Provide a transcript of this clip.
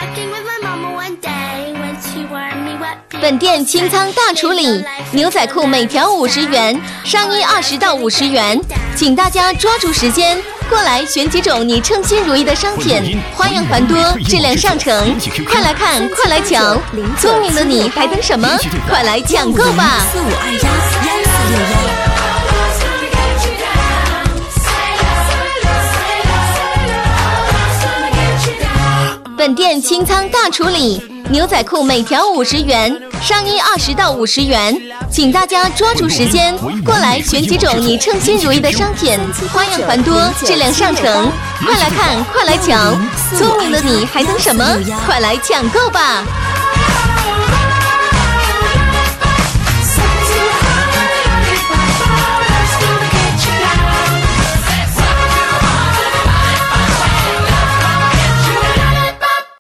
本店清仓大处理，牛仔裤每条50元，上衣20到50元，请大家抓住时间过来选几种你称心如意的商品，花样繁多，质量上乘，快来看，快来抢！聪明的你还等什么？快来抢购吧！本店清仓大处理，牛仔裤每条50元，上衣20到50元，请大家抓住时间过来选几种你称心如意的商品，花样繁多，质量上乘，快来看，快来抢！聪明的你还等什么？快来抢购吧！